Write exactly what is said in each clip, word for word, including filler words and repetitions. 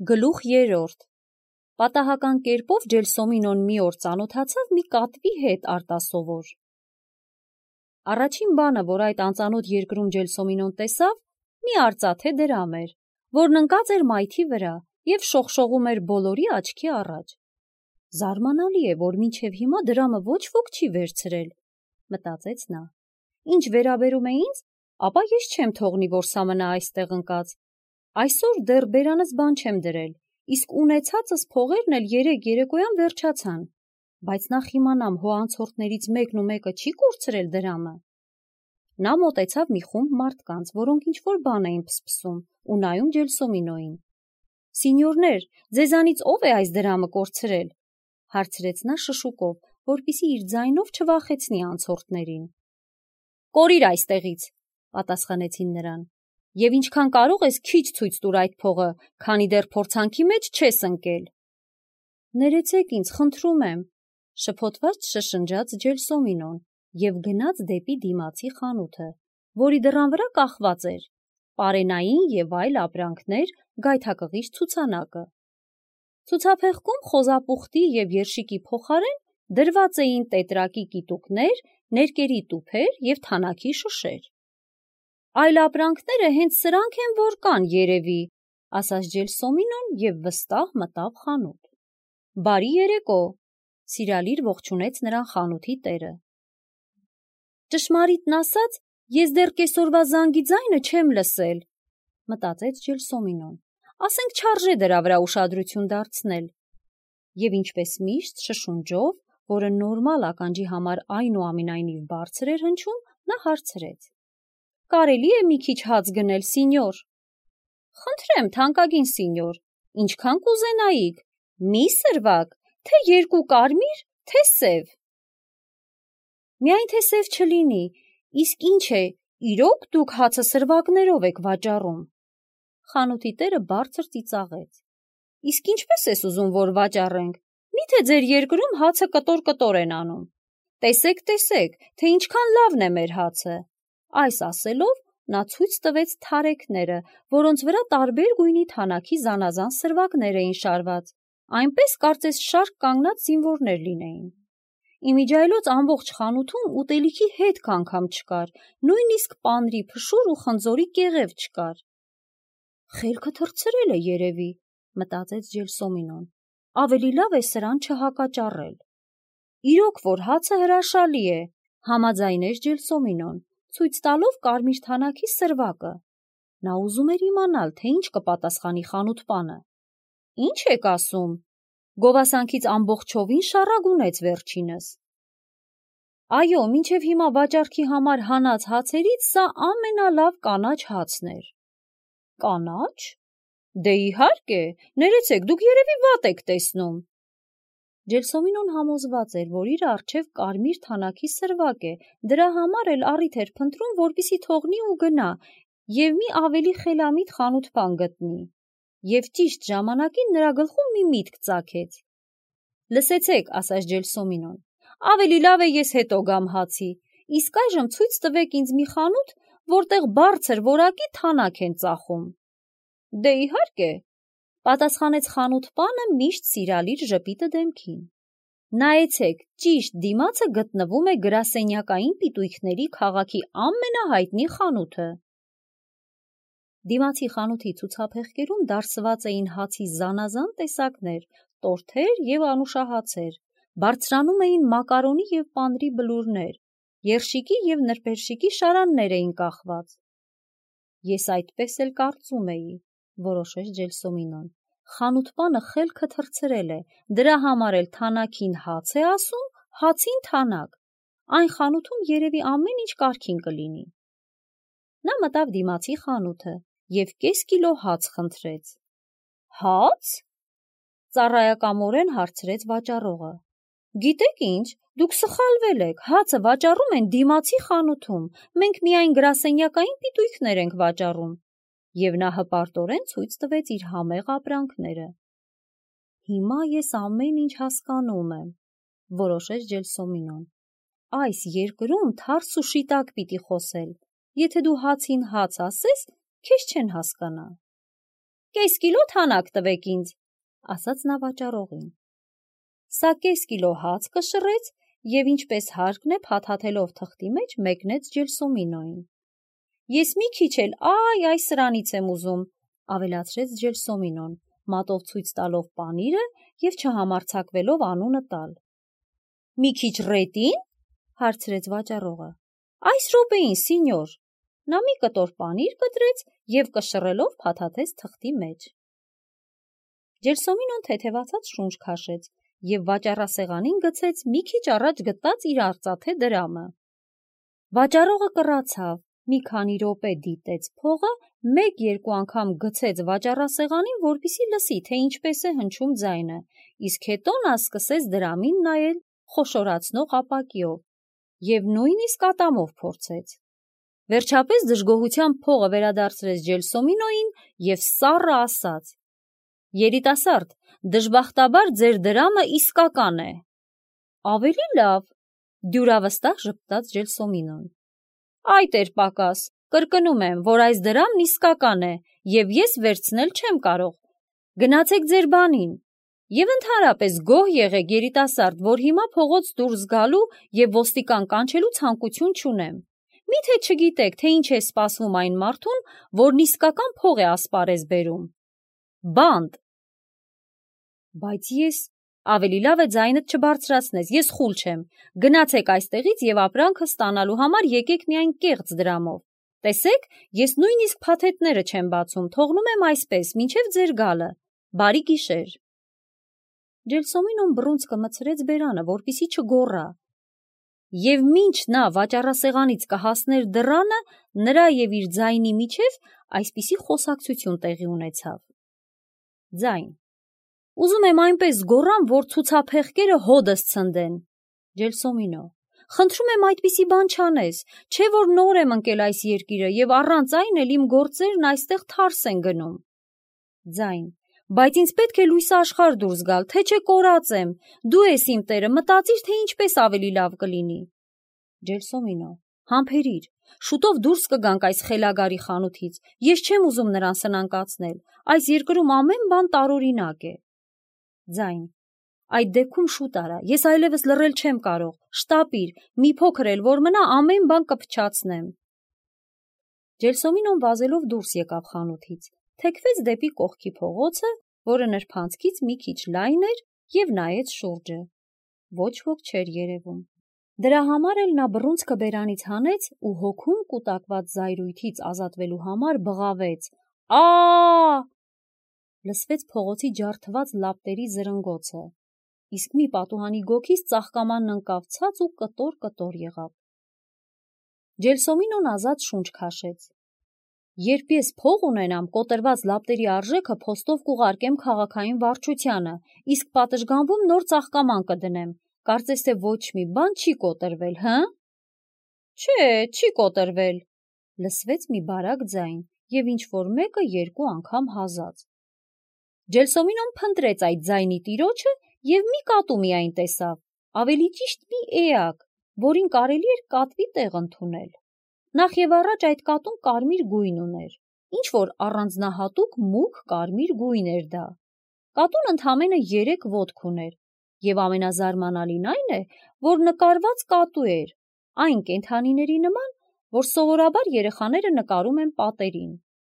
Գլուխ երրորդ Պատահական կերպով Ջելսոմինոն մի օր ծանոթացավ մի կատվի հետ արտասովոր։ Առաջին բանը, որ այդ անծանոթ երկրում Ջելսոմինոն տեսավ, մի արծաթե դրամ էր, որն ընկած էր մայթի վրա և շողշողում էր բոլորի աչքի առաջ։ Զարմանալի է, որ մինչև հիմա դրամը ոչ ոք չի վերցրել, մտածեց նա։ Ինչ վերաբերում է ինձ, ապա ես չեմ թողնի, որ սա մնա այստեղ ընկած։ Այսօր դեռ բերանս բան չեմ դրել, իսկ ունեցածս փողերն էլ երեկ երեկոյան վերջացան, բայց նախ իմանամ հո անցորդներից մեկն ու մեկը չի կորցրել դրամը։ Նա մոտեցավ մի խումբ մարդկանց, որոնք ինչ-որ բան էին փսփսում ու նայում Ջելսոմինոյին։ Սինյորներ, ձեզանից ով է այս դրամը կորցրել, հարցրեց նա շշուկով, որպեսզի իր ձայնով չվախեցնի անցորդներին։ Կորիր այստեղից, պատասխանեցին նրան, և ինչքան կարող ես քիչ ցույց տուր այդ փողը, քանի դեռ փորձանքի մեջ չես ընկել։ Ներեցեք ինձ, խնդրում եմ, շփոթված շշնջաց Ջելսոմինոն և գնաց դեպի դիմացի խանութը, որի դռան վրա կախված էր պարենային և այլ ապրանքներ գայթակղիչ ցուցանակը։ Ցուցափեղկում խոզապուխտի և երշիկի փոխարեն դրված էին տետրակի կիտուկներ, ներկերի տուփեր և թանաքի շշեր։ Այլ ապրանքները հենց սրանք են, որ կան, երևի, ասաց Ջելսոմինոն և վստահ մտավ խանութ։ Բարի երեկո, սիրալիր ողջունեց նրան խանութի տերը։ Ճշմարիտն ասած, ես դեռ կեսօրվա զանգի ձայնը չեմ լսել, մտածեց Ջելսոմինոն, ասենք չարժե դրա վրա ուշադրություն դարձնել։ Եվ ինչպես միշտ շշունջով, որը նորմալ ականջի համար այնուամենայնիվ բարձր էր հնչում, նա հարցրեց. Կարելի է մի քիչ հաց գնել, սինյոր։ Խնդրեմ, թանկագին սինյոր, ինչքան կուզենայիք, մի սրվակ, թե երկու կարմիր, թե սև։ Միայն թե սև չլինի, իսկ ինչ է, իրոք դուք հացը սրվակներով եք վաճառում։ Խանութի տերը բարձր ծիծաղեց։ Իսկ ինչպես ես ուզում, որ վաճառենք, միթե ձեր երկրում հացը կտոր-կտոր են անում։ Տեսեք, տեսեք, թե ինչքան լավն է մեր հացը։ Այս ասելով նա ցույց տվեց թարեքները, որոնց վրա տարբեր գույնի թանաքի զանազան սրվակներ էին շարված, այնպես կարծես շարք կանգնած զինվորներ լինեին։ Իմիջիայլոց ամբողջ խանութում ուտելիքի հետք անգամ չկար, նույնիսկ պանրի փշուր ու խնձորի կեղև չկար։ Խելքը թռցրել է երևի, մտածեց Ջելսոմինոն, ավելի լավ է սրան չհակաճառել։ Իրոք որ հացը հրաշալի է, համաձայնեց Ջելսոմինոն, ցույց տալով կարմիր թանաքի սրվակը։ Նա ուզում էր իմանալ, թե ինչ կպատասխանի խանութպանը։ Ինչ եք ասում, գովասանքից ամբողջովին շառագունեց վերջինս։ Այո, մինչև հիմա վաճառքի համար հանած հացերից սա ամենալավ կանաչ հացն էր։ Կանաչ։ Դե իհարկե, ներեցեք, դուք երևի վատ եք տեսնում։ Ջելսոմինոն համոզված էր, որ իր առջև կարմիր թանաքի սրվակ է, դրա համար էլ առիթ էր փնտրում, որպեսզի թողնի ու գնա և մի ավելի խելամիտ խանութպան գտնի։ Եվ ճիշտ ժամանակին նրա գլխում մի միտք ծագեց։ Լսեցեք, ասաց Ջելսոմինոն, ավելի լավ է ես հետո գամ հացի, իսկ այժմ ցույց տվեք ինձ մի խանութ, որտեղ բարձր որակի թանաք են ծախում։ Դե իհարկե, պատասխանեց խանութպանը միշտ սիրալիր ժպիտը դեմքին։ Նայեցեք, ճիշտ դիմացը գտնվում է գրասենյակային պիտույքների քաղաքի ամենահայտնի խանութը։ Դիմացի խանութի ցուցափեղկերում դարսված էին հացի զանազան տեսակներ, տորթեր և անուշահացեր, բարձրանում էին մակարոնի և պանրի բլուրներ, երշիկի և նրբերշիկի շարաններ էին կախված։ Ես այդպես էլ կարծում էի, որոշեց Ջելսոմինոն, խանութպանը խելքը թռցրել է, դրա համար էլ թանաքին հաց է ասում, հացին թանակ, այն խանութում երևի ամեն ինչ կարգին կլինի։ Նա մտավ դիմացի խանութը և կես կիլո հաց խնդրեց։ Հաց։ Ծառայակամորեն հարցրեց վաճառողը։ Գիտեք ինչ, դուք սխալվել եք, հացը վաճառում են դիմացի խանութում, մենք միայն գրասենյակային պիտույքներ ենք վաճառում։ Եվ նա հպարտորեն ցույց տվեց իր համեղ ապրանքները։ Հիմա ես ամեն ինչ հասկանում եմ, որոշեց Ջելսոմինոն։ Այս երկրում թարս ու շիտակ պիտի խոսել, եթե դու հացին հաց ասես, քեզ չեն հասկանա։ կես կիլո թանակ տվեք ինձ, ասաց նա վաճառողին։ Սա կես կիլո հաց կշռեց և ինչպես հարկն է փաթաթելով թղթի մեջ մեկնեց Ջելսոմինոյին։ Ես մի քիչ էլ այ այս սրանից եմ ուզում, ավելացրեց Ջելսոմինոն, մատով ցույց տալով պանիրը և չհամարձակվելով անունը տալ։ Մի քիչ ռետին, հարցրեց վաճառողը։ Այս րոպեին, սինյոր։ Նա մի կտոր պանիր կտրեց և կշռելով փաթաթեց թղթի մեջ։ Ջելսոմինոն թեթևացած շունչ քաշեց և վաճառասեղանին գցեց մի քիչ առաջ գտած իր արծաթե դրամը։ Վաճառողը կռացավ, մի քանի րոպե դիտեց փողը, մեկ-երկու անգամ գցեց վաճառասեղանին, որպեսզի լսի, թե ինչպես է հնչում ձայնը, իսկ հետո նա սկսեց դրամին նայել խոշորացնող ապակիով և նույնիսկ ատամով փորձեց։ Վերջապես դժգոհությամբ փողը վերադարձրեց Ջելսոմինոյին և սառը ասաց. Երիտասարդ, դժբախտաբար ձեր դրամը իսկական է։ Ավելի լավ, դյուրավստահ ժպտաց Ջելսոմինոն։ Այդ էր պակաս, կրկնում եմ, որ այս դրամն իսկական է և ես վերցնել չեմ կարող։ Գնացեք ձեր բանին։ Եվ ընդհանրապես գոհ եղեք, երիտասարդ, որ հիմա փողոց դուրս գալու և ոստիկան կանչելու ցանկություն չունեմ։ Միթե չգիտեք, թե ինչ է սպասվում այն մարդուն, որն իսկական փող է ասպարեզ բերում։ Բանտ։ Բայց ես, ավելի լավ է ձայնդ չբարձրացնես, ես խուլ չեմ։ Գնացեք այստեղից և ապրանքը ստանալու համար եկեք միայն կեղծ դրամով։ Տեսեք, ես նույնիսկ փաթեթները չեմ բացում, թողնում եմ այսպես, մինչև ձեր գալը։ Բարի գիշեր։ Ջելսոմինոն բռունցքը մտցրեց բերանը, որպեսզի չգոռա։ Եվ մինչ նա վաճառասեղանից կհասներ դռանը, նրա և իր ձայնի միջև այսպիսի խոսակցություն տեղի ունեցավ։ Ձայն. Ուզում եմ այնպես գոռամ, որ ցուցափեղկերը հոդս ցնդեն։ Ջելսոմինո. Խնդրում եմ այդպիսի բան չանես, չէ որ նոր եմ ընկել այս երկիրը և առանց այն էլ իմ գործերն այստեղ թարս են գնում։ Ձայն. Բայց ինձ պետք է լույս աշխարհ դուրս գալ, թե չէ կորած եմ, դու ես իմ տերը, մտածիր, թե ինչպես ավելի լավ կլինի։ Ջելսոմինո. Համբերիր, շուտով դուրս կգանք այս խելագարի խանութից, ես չեմ ուզում նրան սնանկացնել, այս երկրում ամեն բան տարօրինակ է։ Ձայն. Այդ դեպքում շուտ արա, ես այլևս լռել չեմ կարող, շտապիր, մի փոքր էլ որ մնա ամեն բան կփչացնեմ։ Ջելսոմինոն վազելով դուրս եկավ խանութից, թեքվեց դեպի կողքի փողոցը, որը նրբանցքից մի քիչ լայն էր և նայեց շուրջը։ Ոչ ոք չէր երևում։ Դրա համար էլ նա բռունցքը բերանից հանեց ու հոգում կուտակված զայրույթից ազատվելու համար բղավեց. Ա՜։ Լսվեց փողոցի ջարդված լապտերի զրնգոցը, իսկ մի պատուհանի գոգից ծաղկամանն ընկավ ցած ու կտոր-կտոր եղավ։ Ջելսոմինոն ազատ շունչ քաշեց։ Երբ ես փող ունենամ, կոտրված լապտերի արժեքը փոստով կուղարկեմ քաղաքային վարչությանը, իսկ պատշգամբում նոր ծաղկաման կդնեմ, կարծես թե ոչ մի բան չի կոտրվել, հը՞։ Չէ, չի կոտրվել, լսվեց մի բարակ ձայն, և ինչ-որ մեկը երկու անգամ հազաց։ Ջելսոմինոն փնտրեց այդ ձայնի տիրոջը և մի կատու միայն տեսավ, ավելի ճիշտ մի էակ, որին կարելի էր կատվի տեղ ընդունել։ Նախ և առաջ այդ կատուն կարմիր գույն ուներ, ինչ-որ առանձնահատուկ մուգ կարմիր գույն էր դա։ Կատուն ընդամենը երեք ոտք ուներ, և ամենազարմանալին այն է, որ նկարված կատու էր, այն կենդանիների նման, որ սովորաբար երեխաները նկարում են պատերին։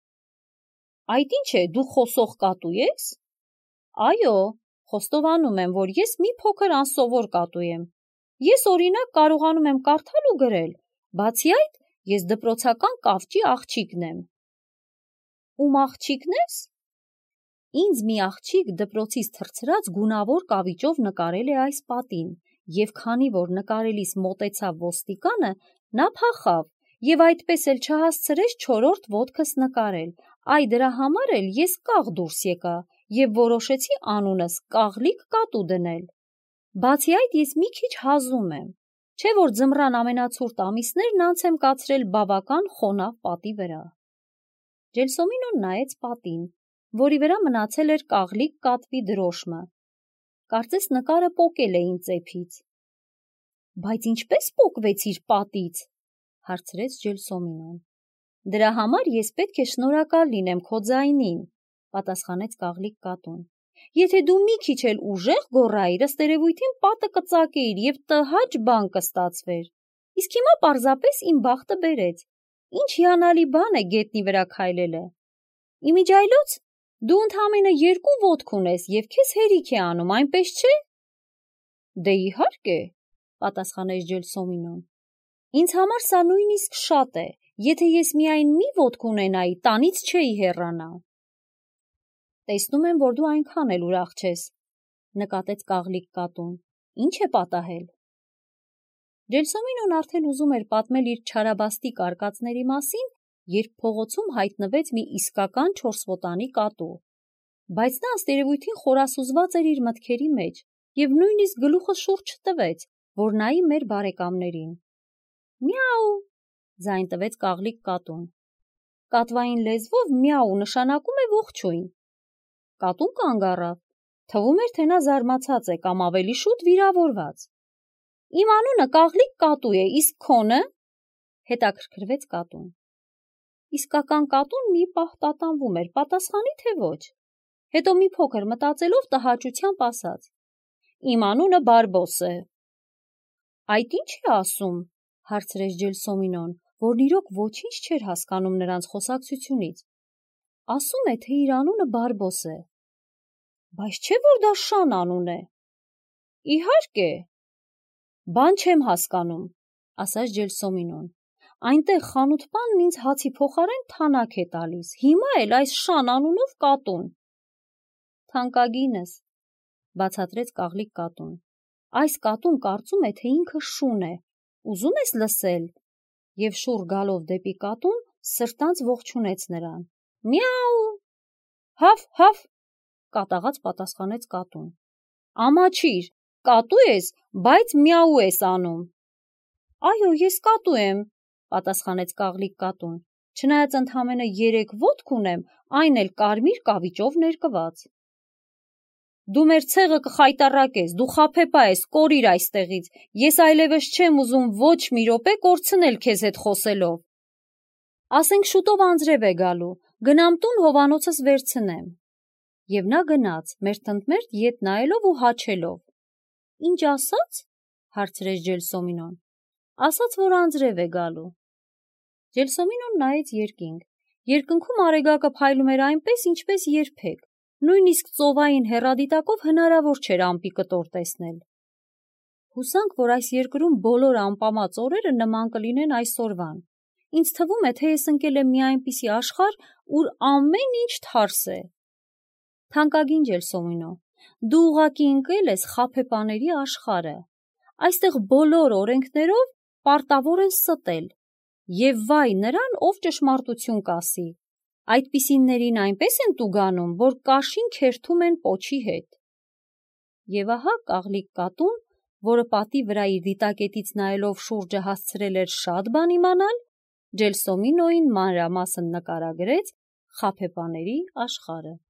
Այդ ի՞նչ է, դու խոսող կատու ես։ Այո, խոստովանում եմ, որ ես մի փոքր անսովոր կատու եմ։ Ես օրինակ կարողանում եմ կարդալ ու գրել, բացի այդ, ես դպրոցական կավճի աղջիկն եմ։ Ում աղջիկն ես։ Ինձ մի աղջիկ դպրոցից թռցրած գունավոր կավիճով նկարել է այս պատին, և քանի որ նկարելիս մոտեցավ ոստիկանը, նա փախավ և այդպես էլ չհասցրեց չորրորդ ոտքս նկարել, այ դրա համար էլ ես կաղ դուրս եկա և որոշեցի անունս Կաղլիկ կատու դնել։ Բացի այդ, ես մի քիչ հազում եմ, չէ որ ձմռան ամենացուրտ ամիսներն անց եմ կացրել բավական խոնավ պատի վրա։ Ջելսոմինոն նայեց պատին, որի վրա մնացել էր կաղլիկ կատվի դրոշմը։ Կարծես նկարը պոկել էին ծեփից։ Բայց ինչպես պոկվեցիր պատից, հարցրեց Ջելսոմինոն։ Դրա համար ես պետք է շնորհակալ լինեմ քո ձայնին, պատասխանեց կաղլիկ կատուն։ Եթե դու մի քիչ էլ ուժեղ գոռայիր, ըստ երևույթին պատը կծակեիր և տհաճ բան կստացվեր։ Իսկ հիմա պարզապես իմ բախտը բերեց։ Ինչ հիանալի բան է գետնի վրա քայլելը։ Իմիջիայլոց, դու ընդամենը երկու ոտք ունես և քեզ հերիք է անում, այնպես չէ։ Դե իհարկե, պատասխանեց Ջելսոմինոն։ Ինձ համար սա նույնիսկ շատ է, եթե ես միայն մի ոտք ունենայի, տանից չէի հեռանա։ Տեսնում եմ, որ դու այնքան էլ ուրախ չես, նկատեց կաղլիկ կատուն։ Ինչ է պատահել։ Ջելսոմինոն արդեն ուզում էր պատմել իր չարաբաստիկ արկածների մասին, երբ փողոցում հայտնվեց մի իսկական չորսվոտանի կատու, բայց նա ըստ երևույթին խորասուզված էր իր մտքերի մեջ և նույնիսկ գլուխը շուրջ չտվեց, որ նայի մեր բարեկամներին։ Միաու, ձայն տվեց կաղլիկ կատուն։ Կատվային լեզվով միաու նշանակում է ողջույն։ Կատուն կանգ առավ, թվում էր, թե նա զարմացած է կամ ավելի շուտ վիրավորված։ Իմ անունը կաղլիկ կատու է, իսկ քոնը, հետաքրքրվեց կատուն։ Իսկական կատուն մի պահ տատանվում էր, պատասխանի թե ոչ։ Հետո մի փոքր մտածելով տհաճությամբ ասաց. Իմ անունը Բարբոս է։ Այդ ի՞նչ է ասում, հարցրեց Ջելսոմինոն, որն իրոք ոչինչ չէր հասկանում նրանց խոսակցությունից։ Ասում է, թե իր անունը Բարբոս է։ Բայց չէ՞ որ դա շան անուն է։ Իհարկե։ Բան չեմ հասկանում, ասաց Ջելսոմինոն։ Այնտեղ խանութպանն ինձ հացի փոխարեն թանաք է տալիս, հիմա էլ այս շան անունով կատուն։ Թանկագինս, բացատրեց կաղլիկ կատուն։ Այս կատուն կարծում է, թե ինքը շուն է։ Ուզում ես լսել։ Եվ շուռ գալով դեպի կատուն, սրտանց ողջունեց նրան։ Միաու։ Հավ, հավ, կատաղած պատասխանեց կատուն։ Ամաչիր, կատու ես, բայց միաու ես անում։ Այո, ես կատու եմ, պատասխանեց կաղլիկ կատուն, չնայած ընդամենը երեք ոտք ունեմ, այն էլ կարմիր կավիճով ներկված։ Դու մեր ցեղը կխայտառակես, դու խաբեբա ես, կորիր այստեղից, ես այլևս չեմ ուզում ոչ մի րոպե կորցնել քեզ հետ խոսելով։ Ասենք շուտով անձրև է գալու, գնամ տուն հովանոցս վերցնեմ։ Եվ նա գնաց, մերթընդմերթ ետ նայելով ու հաչելով։ Ինչ ասաց, հարցրեց Ջելսոմինոն։ Ասաց, որ անձրև է գալու։ Ջելսոմինոն նայեց երկինք։ Երկնքում արեգակը փայլում էր այնպես, ինչպես երբեք, նույնիսկ ծովային հեռադիտակով հնարավոր չէր ամպի կտոր տեսնել։ Հուսանք, որ այս երկրում բոլոր ամպամած օրերը նման կլինեն այսօրվան։ Ինձ թվում է, թե ես ընկել եմ մի այնպիսի աշխարհ, ուր ամեն ինչ թարս է։ Թանկագին Ջելսոմինո, դու ուղղակի ընկել ես խաբեբաների աշխարհը։ Այստեղ բոլոր օրենքներով պարտավոր են ստել, և վայ նրան, ով ճշմարտություն կասի։ Այդպիսիներին այնպես են տուգանում, որ կաշին քերթում են պոչի հետ։ Եվ ահա կաղլիկ կատուն, որը պատի վրա իր դիտակետից նայելով շուրջը հասցրել էր շատ բան իմանալ, Ջելսոմինոյին մանրամասն նկարագրեց խաբեբաների աշխարհը։